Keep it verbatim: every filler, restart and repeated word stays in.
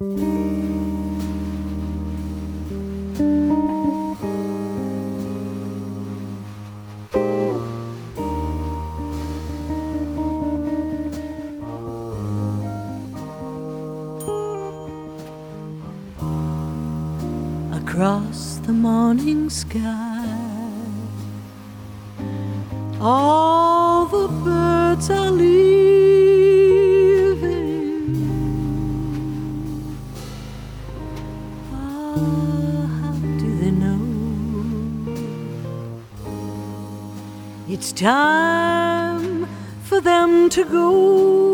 Across the morning sky, all the birds are leaving. Ah, how do they know? It's time for them to go.